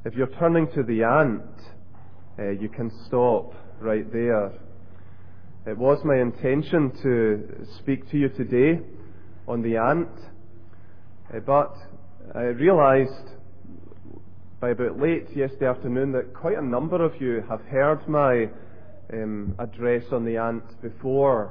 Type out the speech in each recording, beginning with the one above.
If you're turning to the ant, you can stop right there. It was my intention to speak to you today on the ant, but I realised by about late yesterday afternoon that quite a number of you have heard my address on the ant before.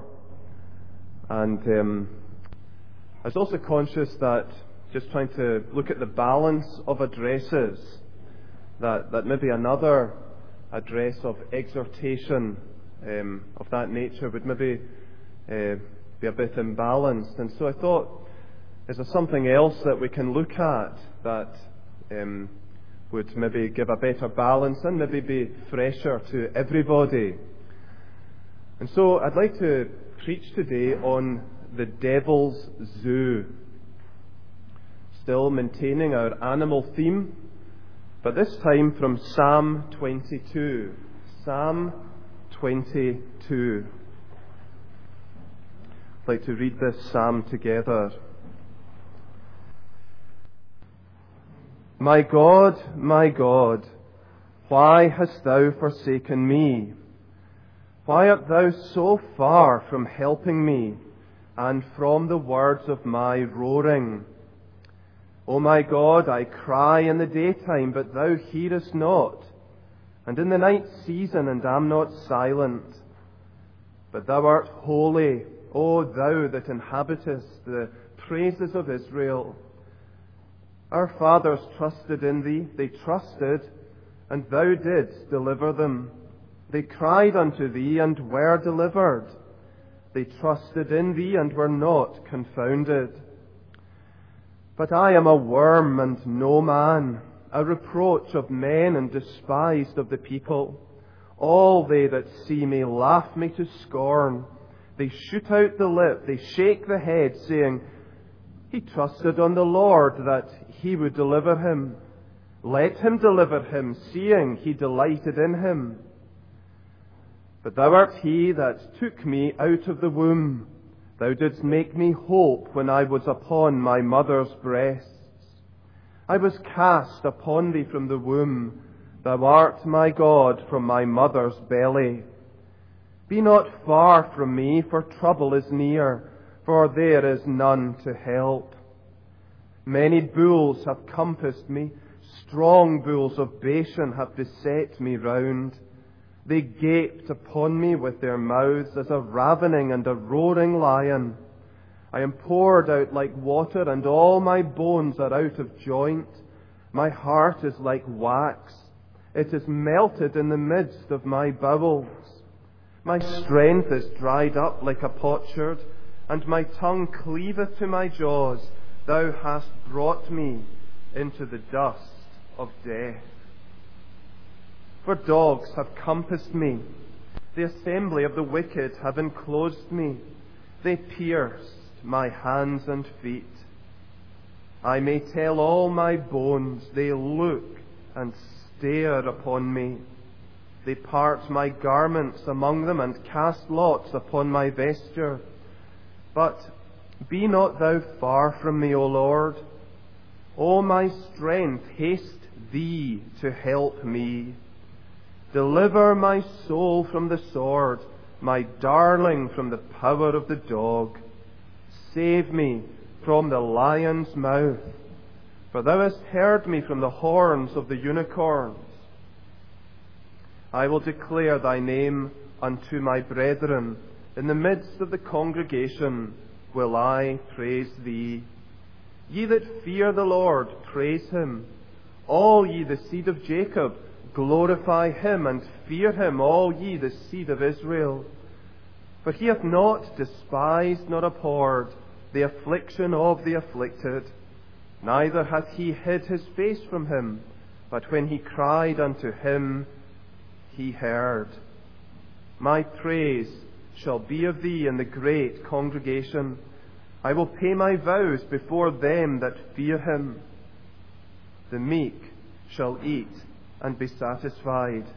And I was also conscious that just trying to look at the balance of addresses, that maybe another address of exhortation of that nature would maybe be a bit imbalanced. And so I thought, is there something else that we can look at that would maybe give a better balance and maybe be fresher to everybody? And so I'd like to preach today on the Devil's Zoo. Still maintaining our animal theme, but this time from Psalm 22. Psalm 22. I'd like to read this psalm together. My God, why hast thou forsaken me? Why art thou so far from helping me, and from the words of my roaring? O my God, I cry in the daytime, but thou hearest not, and in the night season, and am not silent. But thou art holy, O thou that inhabitest the praises of Israel. Our fathers trusted in thee, they trusted, and thou didst deliver them. They cried unto thee, and were delivered. They trusted in thee, and were not confounded. But I am a worm and no man, a reproach of men and despised of the people. All they that see me laugh me to scorn. They shoot out the lip, they shake the head, saying, He trusted on the Lord that he would deliver him. Let him deliver him, seeing he delighted in him. But thou art he that took me out of the womb. Thou didst make me hope when I was upon my mother's breasts. I was cast upon thee from the womb. Thou art my God from my mother's belly. Be not far from me, for trouble is near, for there is none to help. Many bulls have compassed me, strong bulls of Bashan have beset me round. They gaped upon me with their mouths as a ravening and a roaring lion. I am poured out like water, and all my bones are out of joint. My heart is like wax. It is melted in the midst of my bowels. My strength is dried up like a potsherd, and my tongue cleaveth to my jaws. Thou hast brought me into the dust of death. For dogs have compassed me. The assembly of the wicked have enclosed me. They pierced my hands and feet. I may tell all my bones. They look and stare upon me. They part my garments among them and cast lots upon my vesture. But be not thou far from me, O Lord. O my strength, haste thee to help me. Deliver my soul from the sword, my darling from the power of the dog. Save me from the lion's mouth, for thou hast heard me from the horns of the unicorns. I will declare thy name unto my brethren. In the midst of the congregation will I praise thee. Ye that fear the Lord, praise him. All ye the seed of Jacob, glorify him, and fear him, all ye the seed of Israel. For he hath not despised nor abhorred the affliction of the afflicted, neither hath he hid his face from him, but when he cried unto him, he heard. My praise shall be of thee in the great congregation. I will pay my vows before them that fear him. The meek shall eat and be satisfied.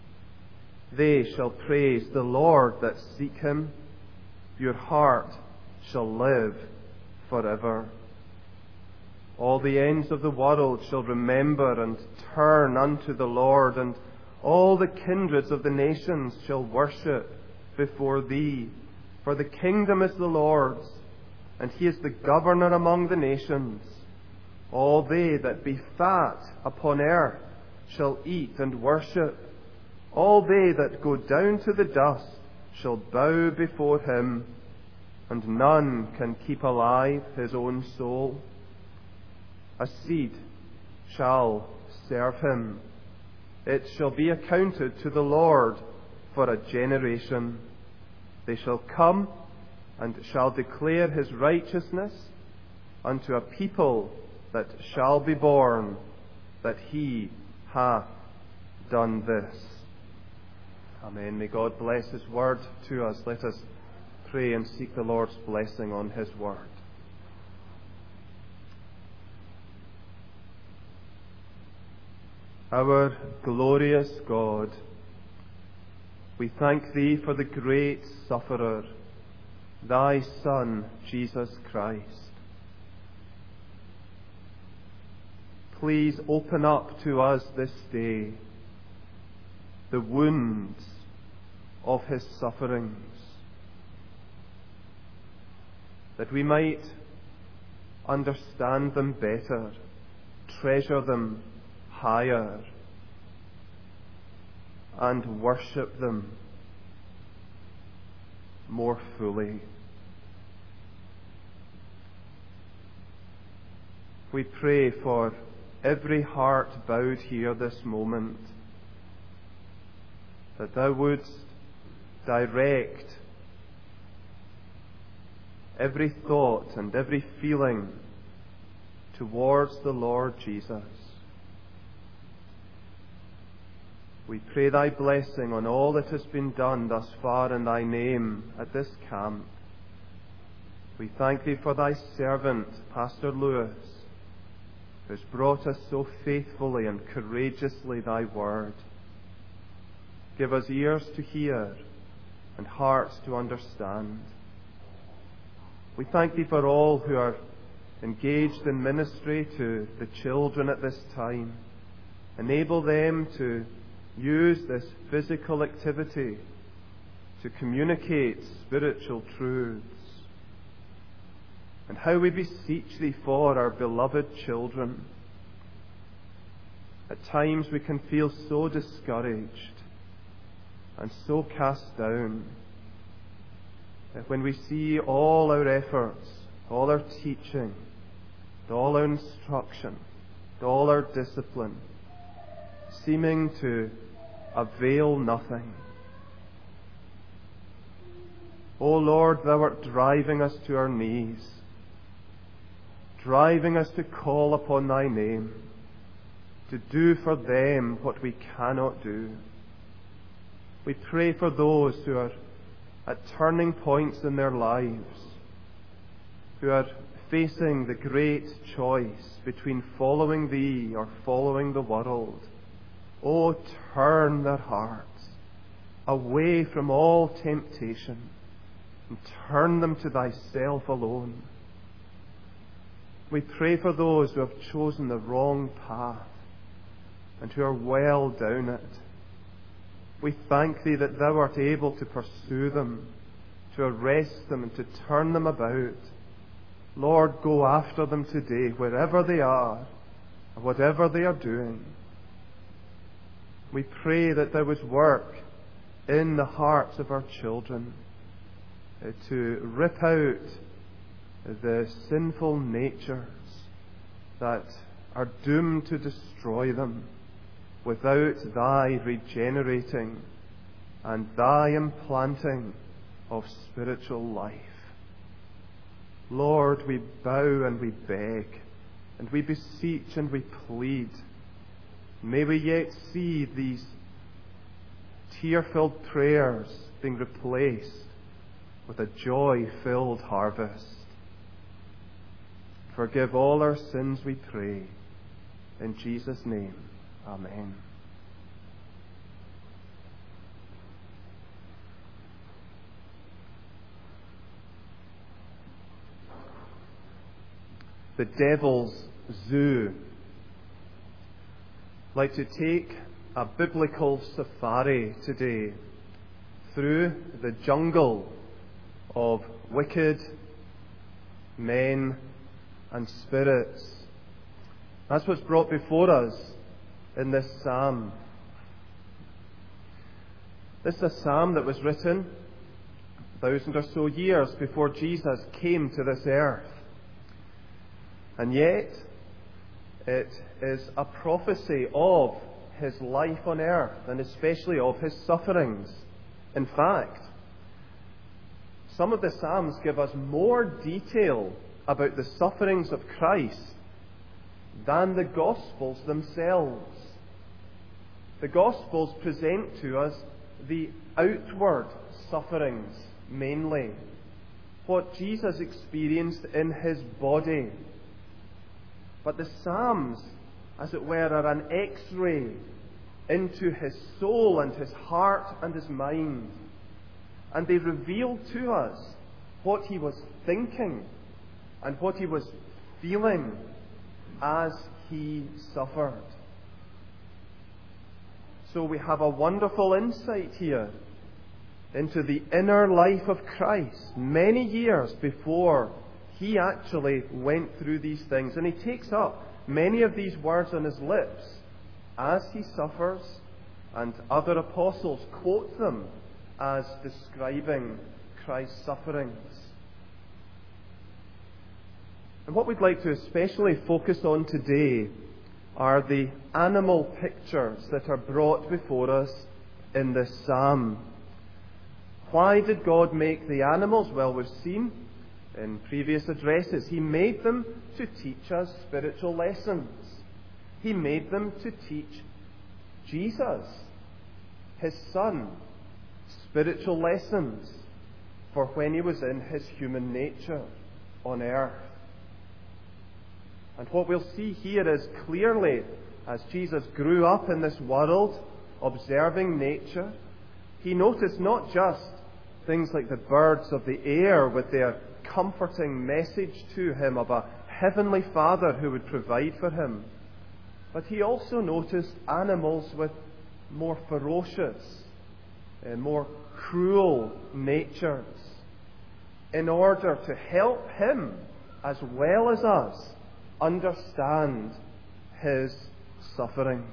They shall praise the Lord that seek him. Your heart shall live forever. All the ends of the world shall remember and turn unto the Lord, and all the kindreds of the nations shall worship before thee. For the kingdom is the Lord's, and he is the governor among the nations. All they that be fat upon earth shall eat and worship. All they that go down to the dust shall bow before him, and none can keep alive his own soul. A seed shall serve him. It shall be accounted to the Lord for a generation. They shall come and shall declare his righteousness unto a people that shall be born, that he hath done this. Amen. May God bless his word to us. Let us pray and seek the Lord's blessing on his word. Our glorious God, we thank thee for the great sufferer, thy Son, Jesus Christ. Please open up to us this day the wounds of his sufferings, that we might understand them better, treasure them higher, and worship them more fully. We pray for every heart bowed here this moment, that thou wouldst direct every thought and every feeling towards the Lord Jesus. We pray thy blessing on all that has been done thus far in thy name at this camp. We thank thee for thy servant, Pastor Lewis, who has brought us so faithfully and courageously thy word. Give us ears to hear and hearts to understand. We thank thee for all who are engaged in ministry to the children at this time. Enable them to use this physical activity to communicate spiritual truths. And how we beseech thee for our beloved children. At times we can feel so discouraged and so cast down that when we see all our efforts, all our teaching, all our instruction, all our discipline seeming to avail nothing. O Lord, thou art driving us to our knees, driving us to call upon thy name, to do for them what we cannot do. We pray for those who are at turning points in their lives, who are facing the great choice between following thee or following the world. Oh, turn their hearts away from all temptation and turn them to thyself alone. We pray for those who have chosen the wrong path and who are well down it. We thank thee that thou art able to pursue them, to arrest them and to turn them about. Lord, go after them today, wherever they are, and whatever they are doing. We pray that thou would work in the hearts of our children to rip out the sinful natures that are doomed to destroy them without thy regenerating and thy implanting of spiritual life. Lord, we bow and we beg, and we beseech and we plead. May we yet see these tear-filled prayers being replaced with a joy-filled harvest. Forgive all our sins, we pray. In Jesus' name, amen. The devil's zoo. I'd like to take a biblical safari today through the jungle of wicked men and spirits. That's what's brought before us in this psalm. This is a psalm that was written 1,000 or so years before Jesus came to this earth. And yet, it is a prophecy of his life on earth, and especially of his sufferings. In fact, some of the Psalms give us more detail about the sufferings of Christ than the Gospels themselves. The Gospels present to us the outward sufferings mainly, what Jesus experienced in his body. But the Psalms, as it were, are an X-ray into his soul and his heart and his mind. And they reveal to us what he was thinking and what he was feeling as he suffered. So we have a wonderful insight here into the inner life of Christ many years before he actually went through these things. And he takes up many of these words on his lips as he suffers, and other apostles quote them as describing Christ's sufferings. And what we'd like to especially focus on today are the animal pictures that are brought before us in this psalm. Why did God make the animals? Well, we've seen in previous addresses, he made them to teach us spiritual lessons. He made them to teach Jesus, his Son, spiritual lessons for when he was in his human nature on earth. And what we'll see here is clearly, as Jesus grew up in this world, observing nature, he noticed not just things like the birds of the air with their comforting message to him of a heavenly Father who would provide for him, but he also noticed animals with more ferocious and more cruel natures, in order to help him, as well as us, understand his sufferings.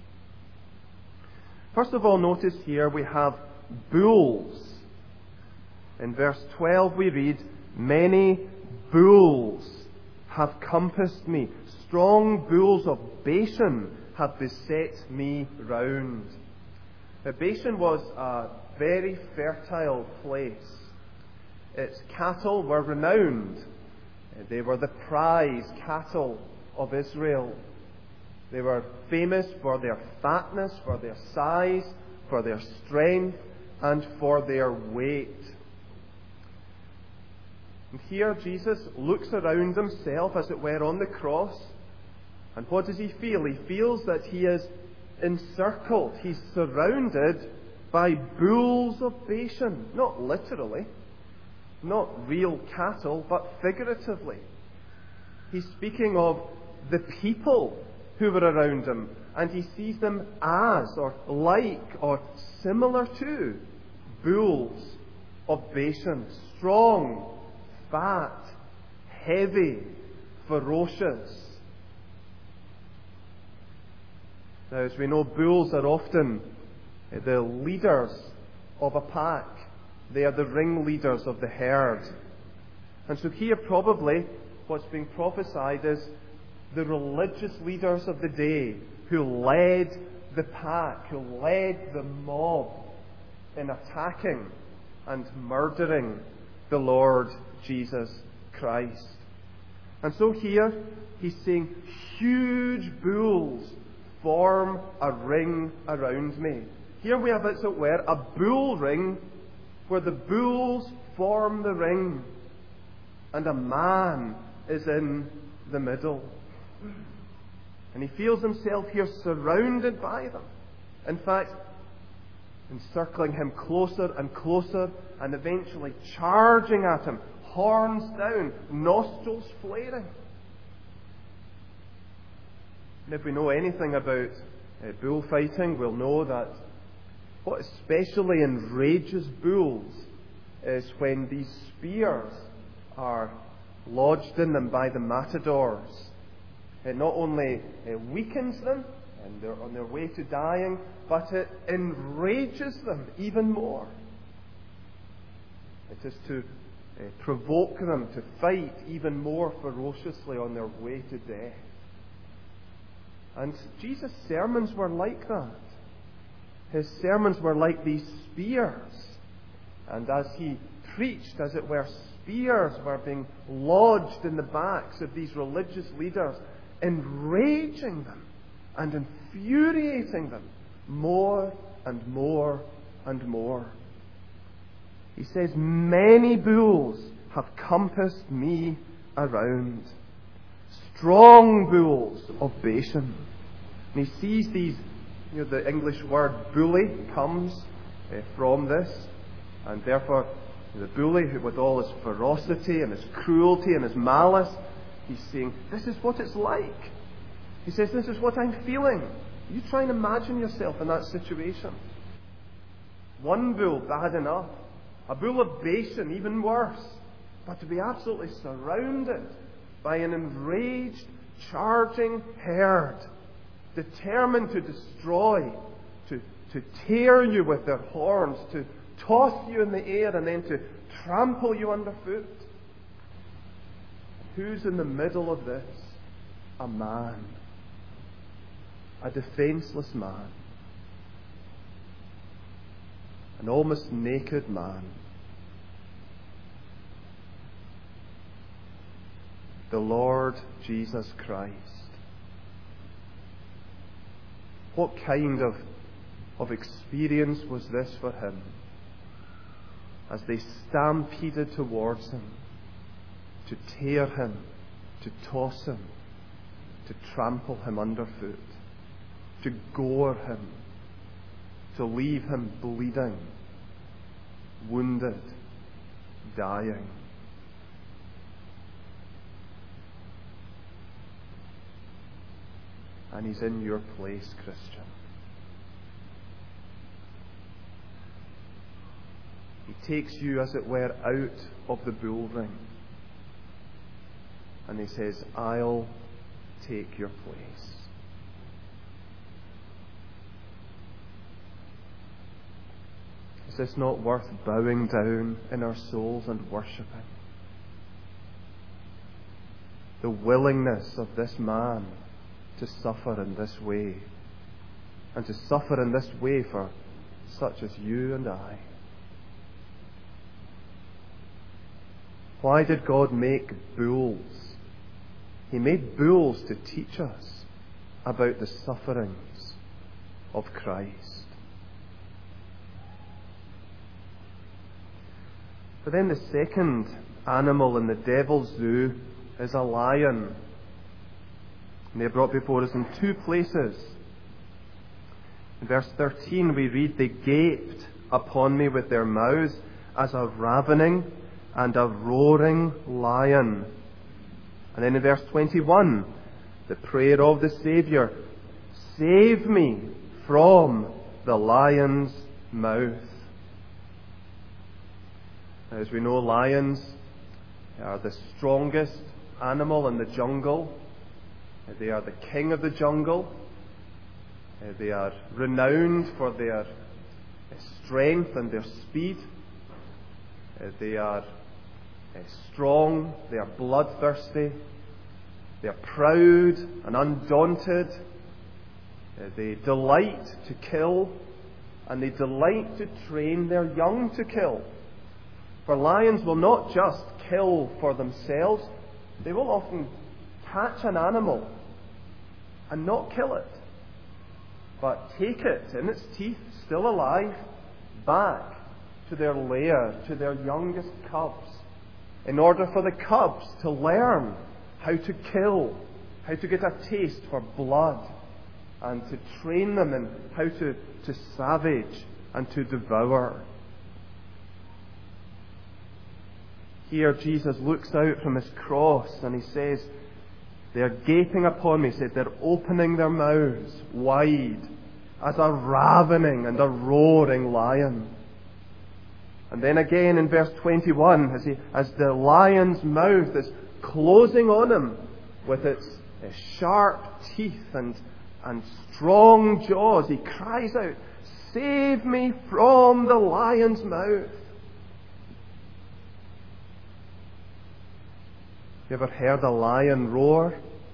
First of all, notice here we have bulls. In verse 12 we read, "Many bulls have compassed me. Strong bulls of Bashan have beset me round." Now, Bashan was a very fertile place. Its cattle were renowned. They were the prize cattle of Israel. They were famous for their fatness, for their size, for their strength, and for their weight. And here Jesus looks around himself, as it were, on the cross. And what does he feel? He feels that he is encircled. He's surrounded by bulls of Bashan. Not literally, not real cattle, but figuratively. He's speaking of the people who were around him, and he sees them as, or like, or similar to bulls of Bashan. Strong, fat, heavy, ferocious. Now, as we know, bulls are often the leaders of a pack. They are the ringleaders of the herd. And so here probably what's being prophesied is the religious leaders of the day who led the pack, who led the mob in attacking and murdering the Lord Jesus Christ. And so here he's saying, huge bulls form a ring around me. Here we have, as it were, a bull ring where the bulls form the ring and a man is in the middle. And he feels himself here surrounded by them. In fact, encircling him closer and closer, and eventually charging at him, horns down, nostrils flaring. And if we know anything about bullfighting, we'll know that what especially enrages bulls is when these spears are lodged in them by the matadors. It not only weakens them, and they're on their way to dying, but it enrages them even more. It is to provoke them to fight even more ferociously on their way to death. And Jesus' sermons were like that. His sermons were like these spears. And as he preached, as it were, spears were being lodged in the backs of these religious leaders, enraging them and infuriating them more and more and more. He says, many bulls have compassed me around. Strong bulls of Bashan. And he sees these, the English word bully comes from this. And therefore, the bully, with all his ferocity and his cruelty and his malice, he's saying, this is what it's like. He says, this is what I'm feeling. You try and imagine yourself in that situation. One bull, bad enough. A bull of Bashan, even worse. But to be absolutely surrounded by an enraged, charging herd, determined to destroy, to tear you with their horns, to toss you in the air and then to trample you underfoot. Who's in the middle of this? A man. A defenseless man. An almost naked man. The Lord Jesus Christ. What kind of experience was this for him as they stampeded towards him to tear him, to toss him, to trample him underfoot, to gore him, to leave him bleeding, wounded, dying. And he's in your place, Christian. He takes you, as it were, out of the bull ring. And he says, I'll take your place. Is this not worth bowing down in our souls and worshipping? The willingness of this man to suffer in this way, and to suffer in this way for such as you and I. Why did God make bulls? He made bulls to teach us about the sufferings of Christ. But then the second animal in the devil's zoo is a lion. And they are brought before us in two places. In verse 13 we read, they gaped upon me with their mouths as a ravening and a roaring lion. And then in verse 21, the prayer of the Saviour, save me from the lion's mouth. As we know, lions are the strongest animal in the jungle. They are the king of the jungle. They are renowned for their strength and their speed. They are strong. They are bloodthirsty. They are proud and undaunted. They delight to kill, and they delight to train their young to kill. For lions will not just kill for themselves, they will often catch an animal and not kill it, but take it in its teeth, still alive, back to their lair, to their youngest cubs, in order for the cubs to learn how to kill, how to get a taste for blood, and to train them in how to savage and to devour. Here Jesus looks out from his cross and he says, They are gaping upon me, said, they're opening their mouths wide as a ravening and a roaring lion. And then again in verse 21, as the lion's mouth is closing on him with its sharp teeth and strong jaws, he cries out, "Save me from the lion's mouth." You ever heard a lion roar?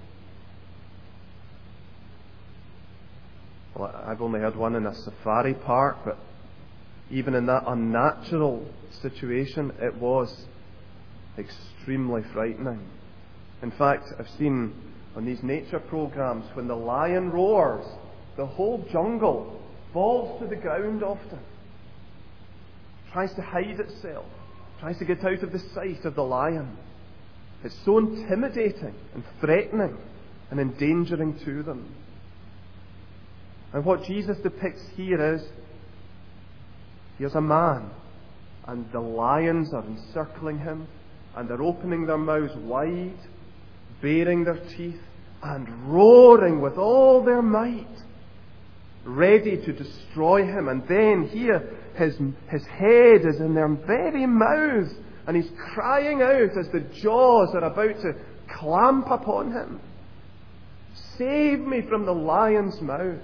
Well, I've only heard one in a safari park, but even in that unnatural situation, it was extremely frightening. In fact, I've seen on these nature programs, when the lion roars, the whole jungle falls to the ground often. Tries to hide itself, tries to get out of the sight of the lion. It's so intimidating and threatening and endangering to them. And what Jesus depicts here is, here's a man, and the lions are encircling him, and they're opening their mouths wide, baring their teeth, and roaring with all their might, ready to destroy him. And then here, his head is in their very mouths, and he's crying out as the jaws are about to clamp upon him, "Save me from the lion's mouth."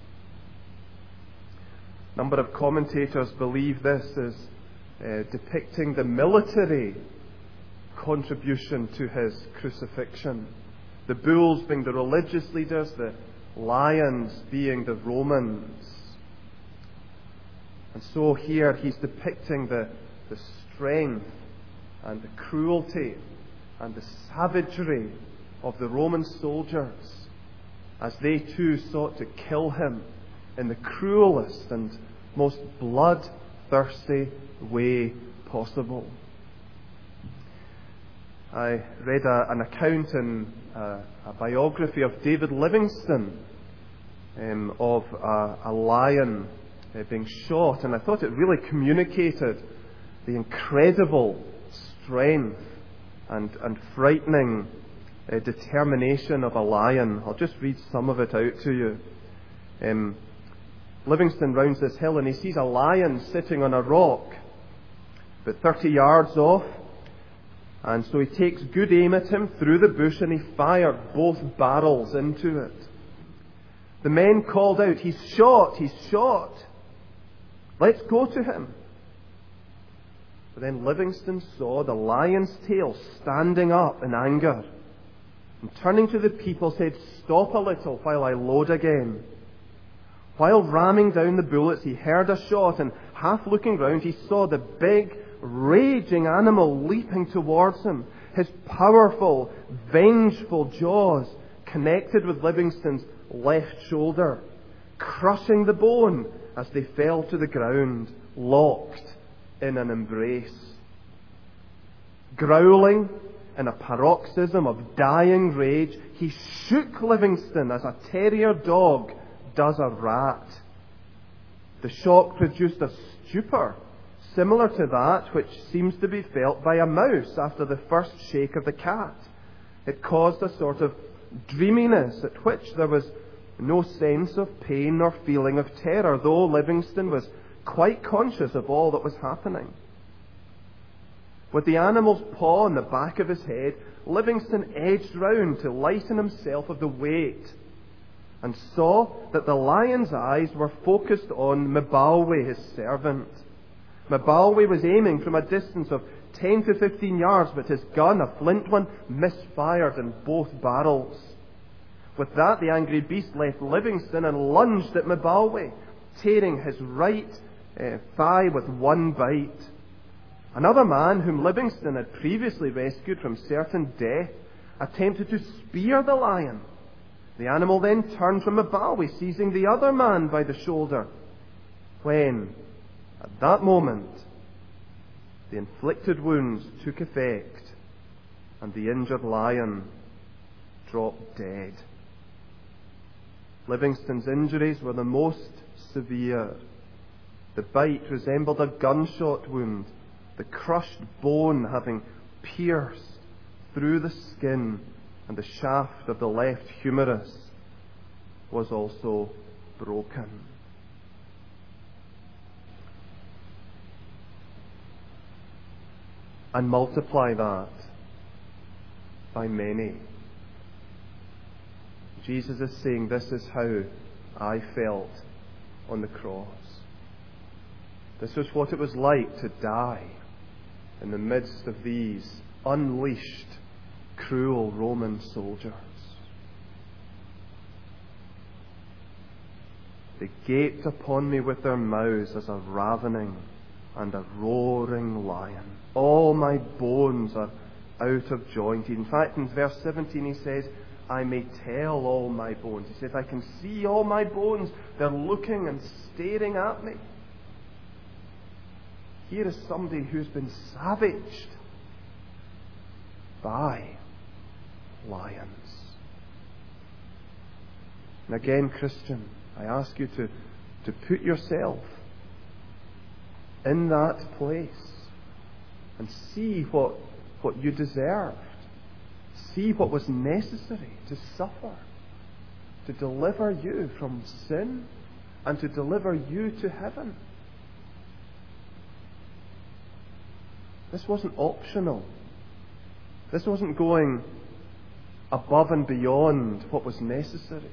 A number of commentators believe this is depicting the military contribution to his crucifixion. The bulls being the religious leaders, the lions being the Romans. And so here he's depicting the strength and the cruelty and the savagery of the Roman soldiers as they too sought to kill him in the cruelest and most bloodthirsty way possible. I read an account in a biography of David Livingstone of a lion being shot, and I thought it really communicated the incredible strength and frightening determination of a lion. I'll just read some of it out to you. Livingstone rounds this hill and he sees a lion sitting on a rock about 30 yards off, and so he takes good aim at him through the bush and he fired both barrels into it. The men called out, "He's shot, he's shot. Let's go to him." But then Livingstone saw the lion's tail standing up in anger, and turning to the people said, "Stop a little while I load again." While ramming down the bullets, he heard a shot, and half looking round, he saw the big, raging animal leaping towards him, his powerful, vengeful jaws connected with Livingstone's left shoulder, crushing the bone as they fell to the ground, locked in an embrace. Growling in a paroxysm of dying rage, he shook Livingstone as a terrier dog does a rat. The shock produced a stupor similar to that which seems to be felt by a mouse after the first shake of the cat. It caused a sort of dreaminess at which there was no sense of pain nor feeling of terror, though Livingstone was quite conscious of all that was happening. With the animal's paw on the back of his head, Livingstone edged round to lighten himself of the weight, and saw that the lion's eyes were focused on Mbalwe, his servant. Mbalwe was aiming from a distance of 10 to 15 yards, but his gun, a flint one, misfired in both barrels. With that, the angry beast left Livingstone and lunged at Mbalwe, tearing his right thigh with one bite. Another man, whom Livingstone had previously rescued from certain death, attempted to spear the lion. The animal then turned from Mbalwe, seizing the other man by the shoulder, when, at that moment, the inflicted wounds took effect, and the injured lion dropped dead. Livingstone's injuries were the most severe. The bite resembled a gunshot wound, the crushed bone having pierced through the skin and the shaft of the left humerus was also broken. And multiply that by many. Jesus is saying, this is how I felt on the cross. This was what it was like to die in the midst of these unleashed, cruel Roman soldiers. They gaped upon me with their mouths as a ravening and a roaring lion. All my bones are out of joint. In fact, in verse 17 he says, I may tell all my bones. He says, I can see all my bones. They're looking and staring at me. Here is somebody who's been savaged by lions. And again, Christian, I ask you to put yourself in that place and see what you deserved. See what was necessary to suffer, to deliver you from sin and to deliver you to heaven. This wasn't optional. This wasn't going above and beyond what was necessary.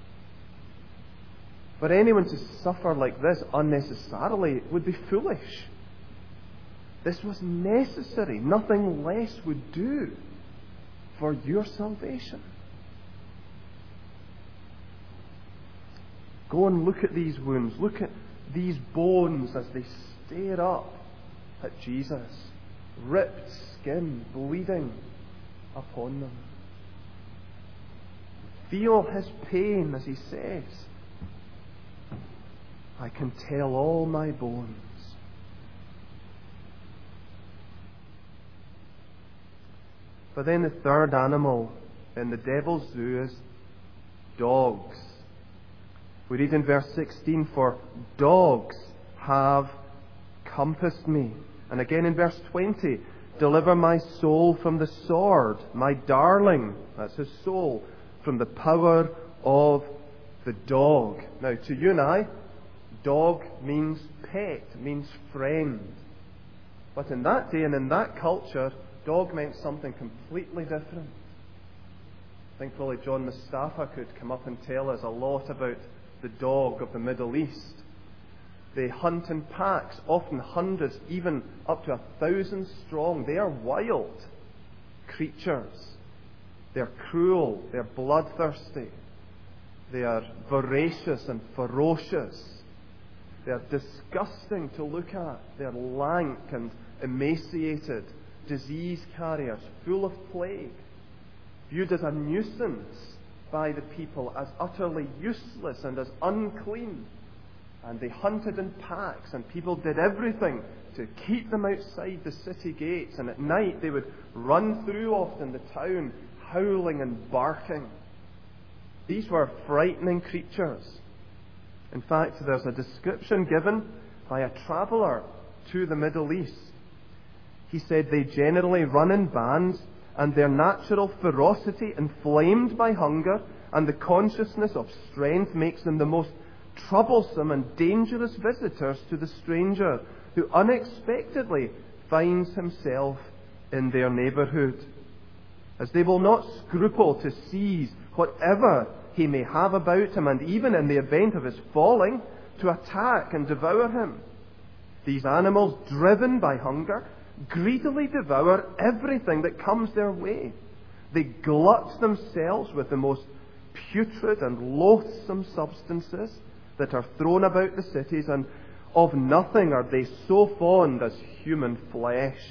For anyone to suffer like this unnecessarily would be foolish. This was necessary. Nothing less would do for your salvation. Go and look at these wounds. Look at these bones as they stare up at Jesus. Ripped skin bleeding upon them. Feel his pain as he says, I can tell all my bones. But then the third animal in the devil's zoo is dogs. We read in verse 16, for dogs have compassed me. And again in verse 20, deliver my soul from the sword, my darling, that's his soul, from the power of the dog. Now, to you and I, dog means pet, means friend. But in that day and in that culture, dog meant something completely different. Thankfully, John Mustafa could come up and tell us a lot about the dog of the Middle East. They hunt in packs, often hundreds, even up to 1,000 strong. They are wild creatures. They are cruel. They are bloodthirsty. They are voracious and ferocious. They are disgusting to look at. They are lank and emaciated, disease carriers, full of plague, viewed as a nuisance by the people, as utterly useless and as unclean. And they hunted in packs, and people did everything to keep them outside the city gates. And at night they would run through often the town, howling and barking. These were frightening creatures. In fact, there's a description given by a traveller to the Middle East. He said they generally run in bands, and their natural ferocity, inflamed by hunger and the consciousness of strength, makes them the most troublesome and dangerous visitors to the stranger who unexpectedly finds himself in their neighbourhood, as they will not scruple to seize whatever he may have about him, and even in the event of his falling, to attack and devour him. These animals, driven by hunger, greedily devour everything that comes their way. They glut themselves with the most putrid and loathsome substances that are thrown about the cities, and of nothing are they so fond as human flesh,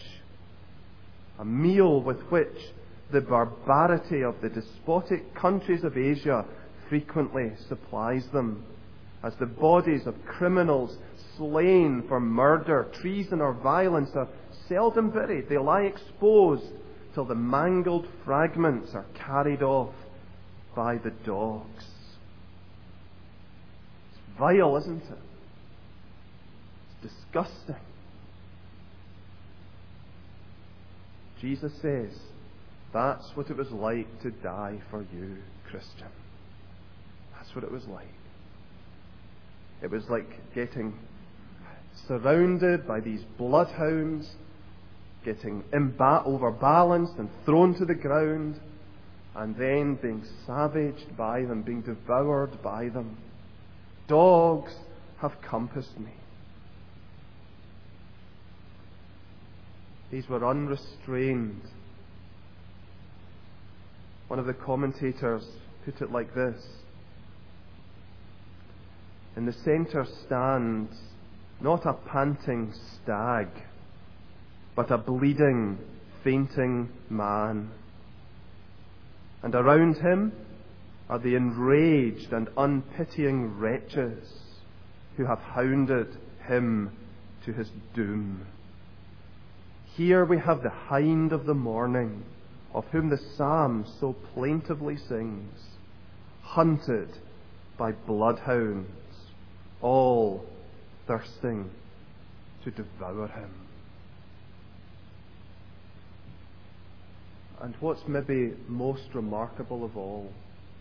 a meal with which the barbarity of the despotic countries of Asia frequently supplies them, as the bodies of criminals slain for murder, treason, or violence are seldom buried. They lie exposed till the mangled fragments are carried off by the dogs. It's vile, isn't it? It's disgusting. Jesus says, That's what it was like to die for you, Christian. That's what it was like. It was like getting surrounded by these bloodhounds, getting overbalanced and thrown to the ground, and then being savaged by them, being devoured by them. Dogs have compassed me. These were unrestrained. One of the commentators put it like this: in the centre stands not a panting stag, but a bleeding, fainting man. And around him are the enraged and unpitying wretches who have hounded him to his doom. Here we have the hind of the morning, of whom the psalm so plaintively sings, hunted by bloodhounds, all thirsting to devour him. And what's maybe most remarkable of all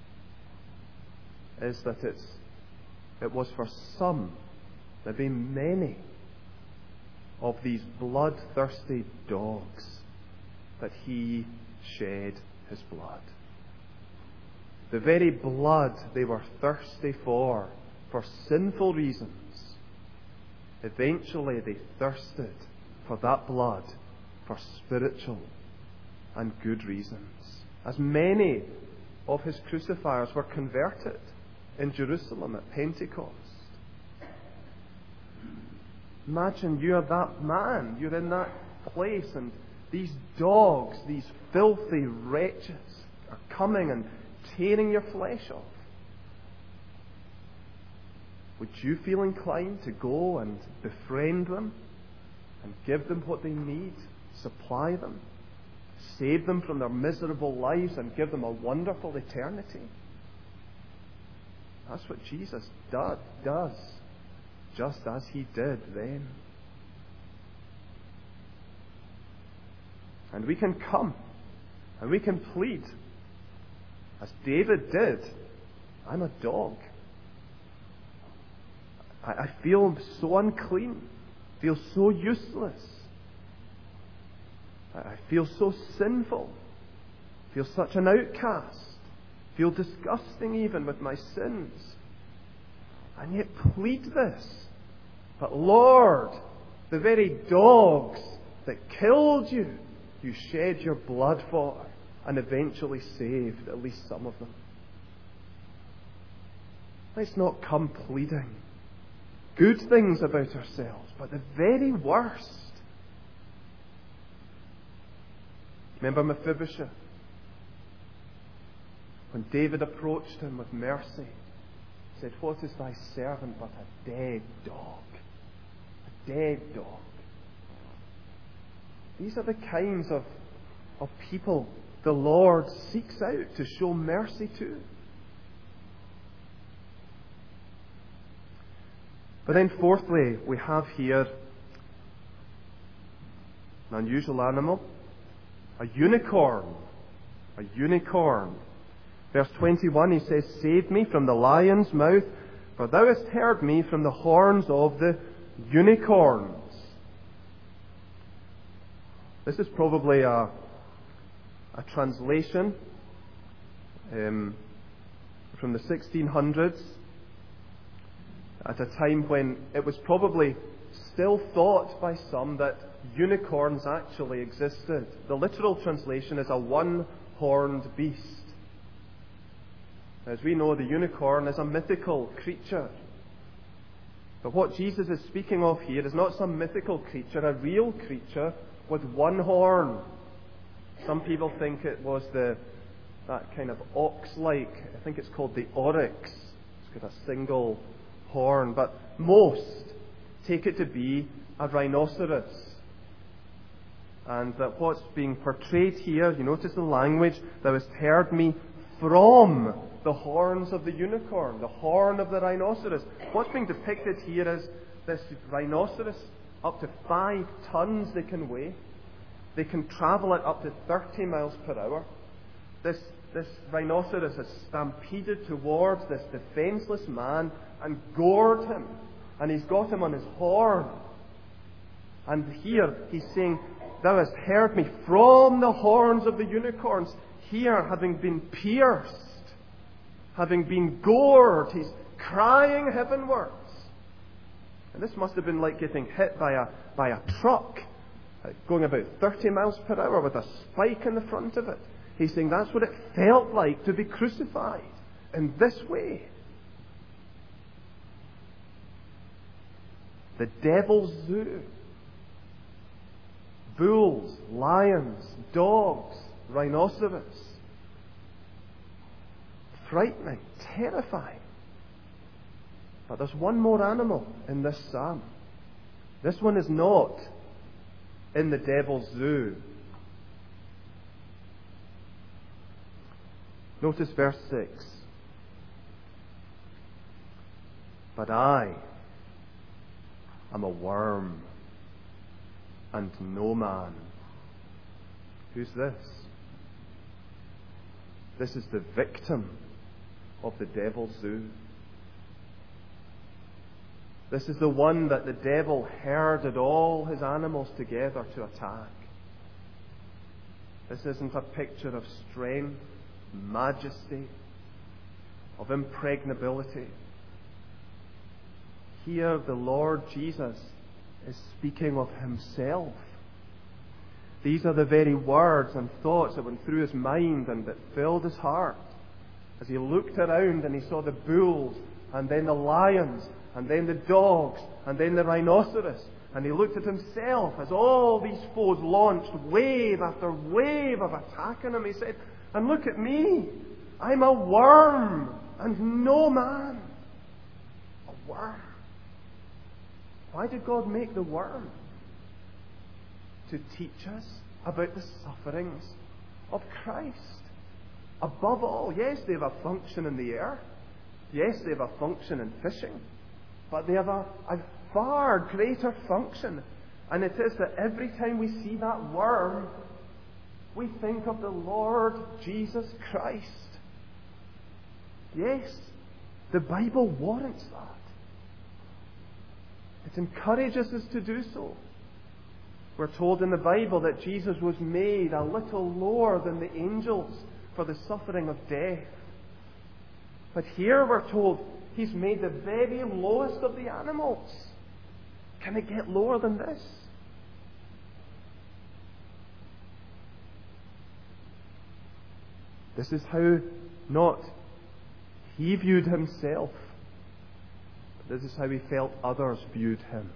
is that it was for some, maybe many, of these bloodthirsty dogs that he shed his blood. The very blood they were thirsty for sinful reasons, eventually they thirsted for that blood for spiritual and good reasons. As many of his crucifiers were converted in Jerusalem at Pentecost. Imagine you're that man, you're in that place, and these dogs, these filthy wretches, are coming and tearing your flesh off. Would you feel inclined to go and befriend them and give them what they need, supply them, save them from their miserable lives and give them a wonderful eternity? That's what Jesus does, just as he did then. And we can come and we can plead, as David did. I'm a dog. I feel so unclean, feel so useless. I feel so sinful, feel such an outcast, feel disgusting even with my sins. And yet plead this. But Lord, the very dogs that killed you, you shed your blood for and eventually saved at least some of them. Let's not come pleading good things about ourselves, but the very worst. Remember Mephibosheth? When David approached him with mercy, he said, "What is thy servant but a dead dog?" A dead dog. These are the kinds of people the Lord seeks out to show mercy to. But then fourthly, we have here an unusual animal, a unicorn. A unicorn. Verse 21, he says, "Save me from the lion's mouth, for thou hast heard me from the horns of the unicorns." This is probably a translation from the 1600s, at a time when it was probably still thought by some that unicorns actually existed. The literal translation is a one-horned beast. As we know, the unicorn is a mythical creature. But what Jesus is speaking of here is not some mythical creature, a real creature with one horn. Some people think it was that kind of ox-like, I think it's called the oryx. It's got a single horn, but most take it to be a rhinoceros. And that what's being portrayed here, you notice the language, "Thou hast heard me from the horns of the unicorn," the horn of the rhinoceros. What's being depicted here is this rhinoceros, up to 5 tons they can weigh. They can travel at up to 30 miles per hour. This rhinoceros has stampeded towards this defenseless man and gored him. And he's got him on his horn. And here he's saying, "Thou hast heard me from the horns of the unicorns." Here, having been pierced, having been gored, he's crying heavenwards. And this must have been like getting hit by a truck going about 30 miles per hour with a spike in the front of it. He's saying that's what it felt like to be crucified in this way. The devil's zoo. Bulls, lions, dogs, rhinoceros. Frightening, terrifying. But there's one more animal in this psalm. This one is not in the devil's zoo. Notice verse 6. But I am a worm and no man. Who's this? This is the victim of the devil's zoo. This is the one that the devil herded all his animals together to attack. This isn't a picture of strength, majesty, of impregnability. Here the Lord Jesus is speaking of himself. These are the very words and thoughts that went through his mind and that filled his heart as he looked around and he saw the bulls and then the lions and then the dogs and then the rhinoceros, and he looked at himself as all these foes launched wave after wave of attack on him. He said, "And look at me, I'm a worm and no man." A worm. Why did God make the worm? To teach us about the sufferings of Christ. Above all, yes, they have a function in the air. Yes, they have a function in fishing. But they have a far greater function. And it is that every time we see that worm, we think of the Lord Jesus Christ. Yes, the Bible warrants that. It encourages us to do so. We're told in the Bible that Jesus was made a little lower than the angels for the suffering of death. But here we're told he's made the very lowest of the animals. Can it get lower than this? This is how not he viewed himself, but this is how he felt others viewed him.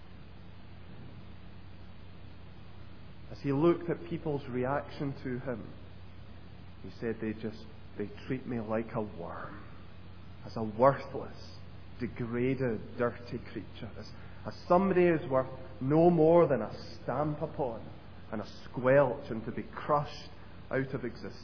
As he looked at people's reaction to him, he said, they treat me like a worm, as a worthless, degraded, dirty creature, as somebody who's worth no more than a stamp upon and a squelch and to be crushed out of existence.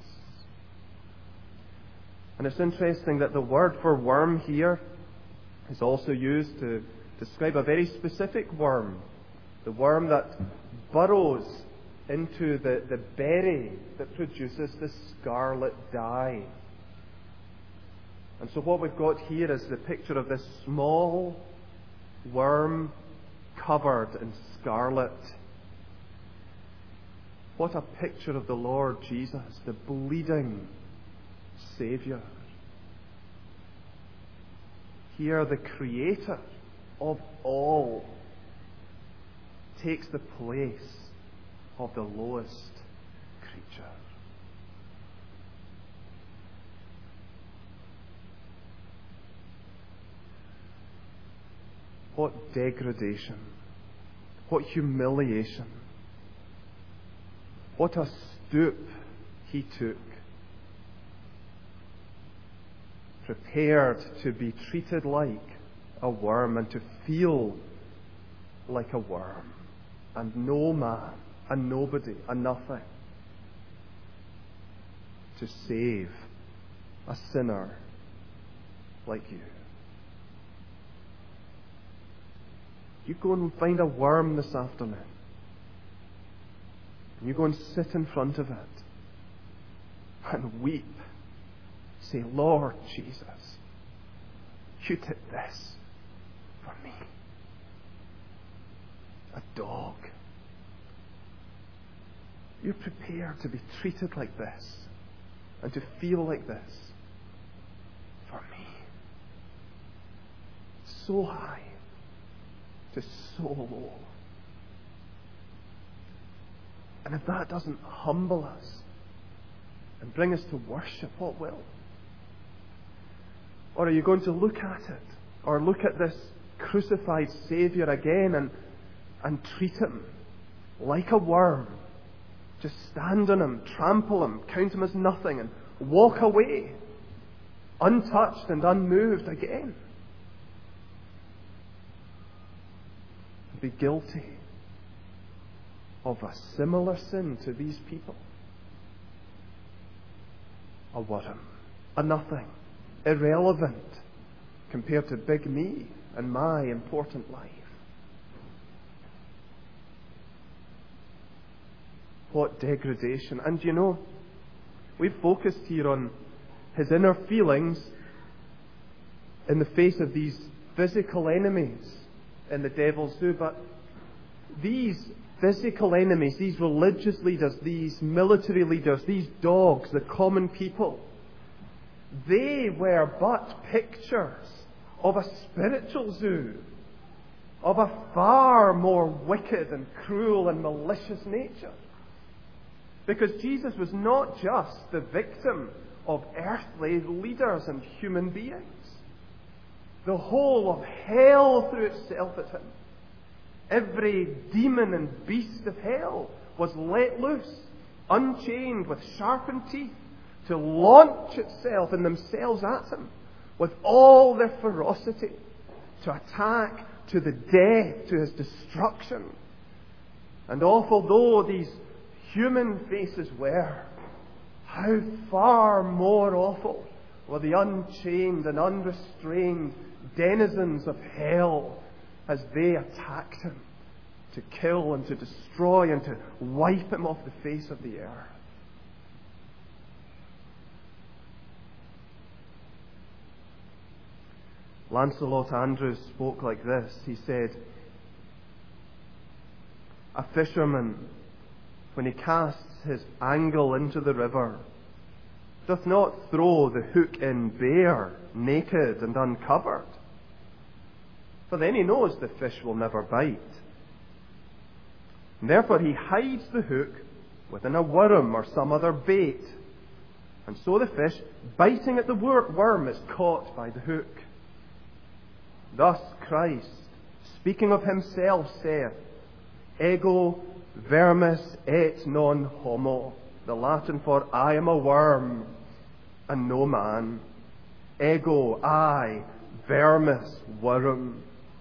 And it's interesting that the word for worm here is also used to describe a very specific worm, the worm that burrows into the berry that produces the scarlet dye. And so what we've got here is the picture of this small worm covered in scarlet. What a picture of the Lord Jesus, the bleeding Saviour. Here the Creator of all takes the place of the lowest creature. What degradation, what humiliation, what a stoop he took, prepared to be treated like a worm and to feel like a worm, and no man, a nobody, a nothing, to save a sinner like you. You go and find a worm this afternoon. And you go and sit in front of it and weep. Say, Lord Jesus, you did this for me. A dog. You're prepared to be treated like this and to feel like this for me. So high to so low. And if that doesn't humble us and bring us to worship, what will? Or are you going to look at it, or look at this crucified Saviour again and treat Him like a worm? Just stand on Him, trample Him, count Him as nothing, and walk away, untouched and unmoved again? Be guilty of a similar sin to these people. A worm, a nothing, irrelevant compared to big me and my important life. What degradation. And you know, we've focused here on His inner feelings in the face of these physical enemies in the devil's zoo, but these physical enemies, these religious leaders, these military leaders, these dogs, the common people, they were but pictures of a spiritual zoo, of a far more wicked and cruel and malicious nature. Because Jesus was not just the victim of earthly leaders and human beings. The whole of hell threw itself at Him. Every demon and beast of hell was let loose, unchained with sharpened teeth, to launch itself and themselves at Him with all their ferocity, to attack to the death, to His destruction. And awful though these human faces were, how far more awful were the unchained and unrestrained denizens of hell as they attacked Him to kill and to destroy and to wipe Him off the face of the earth. Lancelot Andrewes spoke like this. He said, "A fisherman, when he casts his angle into the river, doth not throw the hook in bare, naked, and uncovered. For then he knows the fish will never bite. And therefore he hides the hook within a worm or some other bait. And so the fish, biting at the worm, is caught by the hook. Thus Christ, speaking of Himself, saith, Ego vermis et non homo, the Latin for I am a worm and no man. Ego, I, vermis, worm.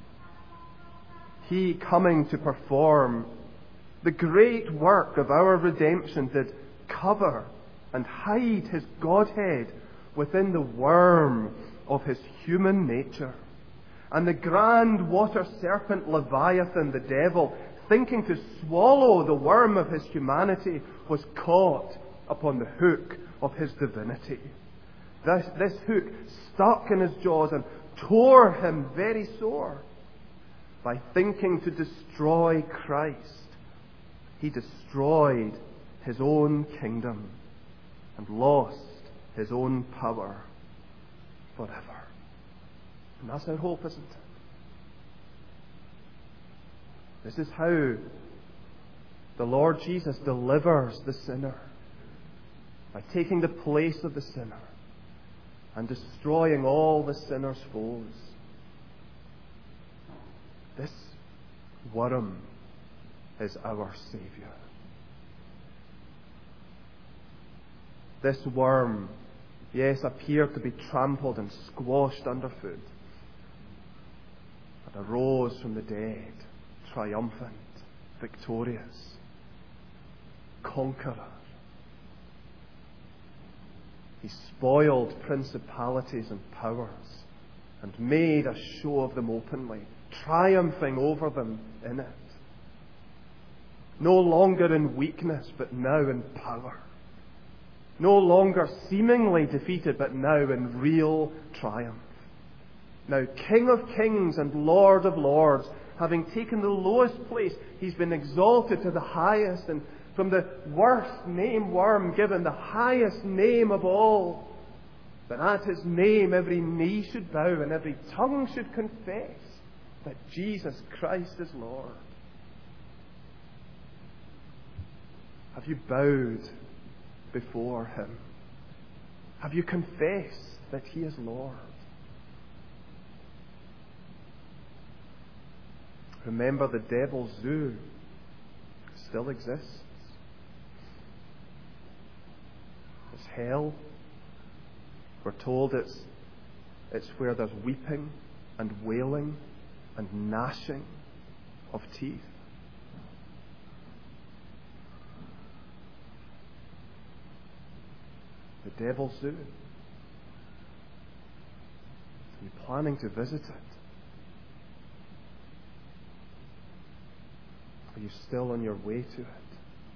He coming to perform the great work of our redemption did cover and hide His Godhead within the worm of His human nature. And the grand water serpent Leviathan, the devil, thinking to swallow the worm of His humanity, was caught upon the hook of His divinity. This hook stuck in His jaws and tore Him very sore. By thinking to destroy Christ, He destroyed His own kingdom and lost His own power forever. And that's our hope, isn't it? This is how the Lord Jesus delivers the sinner, by taking the place of the sinner and destroying all the sinner's foes. This worm is our Saviour. This worm, yes, appeared to be trampled and squashed underfoot, but arose from the dead, triumphant, victorious, conqueror. He spoiled principalities and powers and made a show of them openly, triumphing over them in it. No longer in weakness, but now in power. No longer seemingly defeated, but now in real triumph. Now, King of kings and Lord of lords, having taken the lowest place, he's been exalted to the highest, and from the worst name worm given the highest name of all, that at his name every knee should bow and every tongue should confess that Jesus Christ is Lord. Have you bowed before him? Have you confessed that he is Lord? Remember, the devil's zoo still exists. It's hell. We're told it's where there's weeping and wailing and gnashing of teeth. The devil's zoo. Are you planning to visit it? Are you still on your way to it?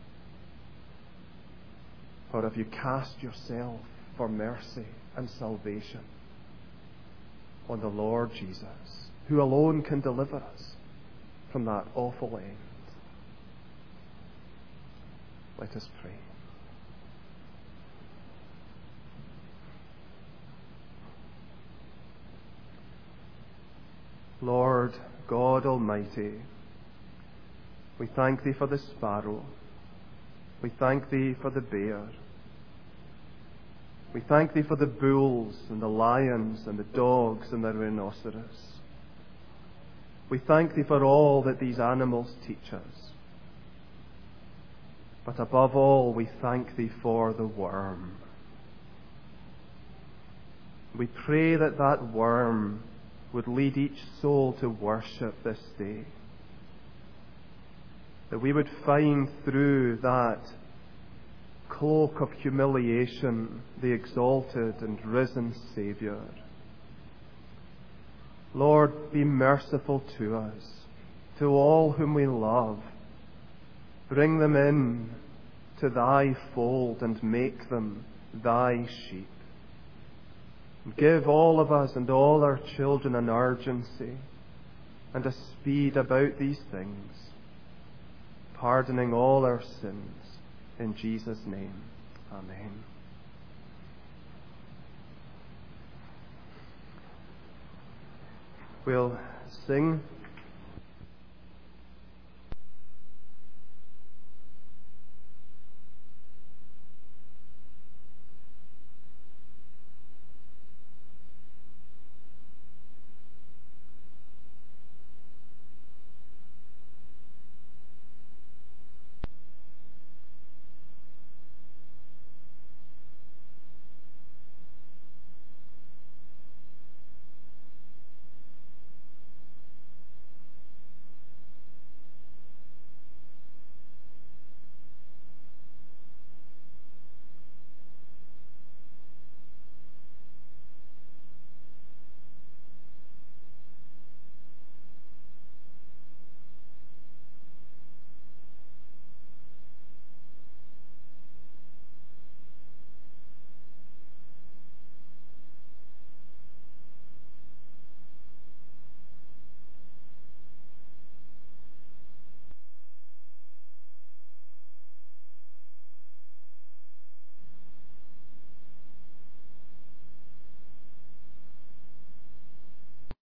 Or have you cast yourself for mercy and salvation on the Lord Jesus, who alone can deliver us from that awful end? Let us pray. Lord God Almighty, we thank Thee for the sparrow. We thank Thee for the bear. We thank Thee for the bulls and the lions and the dogs and the rhinoceros. We thank Thee for all that these animals teach us. But above all, we thank Thee for the worm. We pray that that worm would lead each soul to worship this day. That we would find through that cloak of humiliation the exalted and risen Saviour. Lord, be merciful to us, to all whom we love. Bring them in to Thy fold and make them Thy sheep. Give all of us and all our children an urgency and a speed about these things, pardoning all our sins. In Jesus' name, amen. We'll sing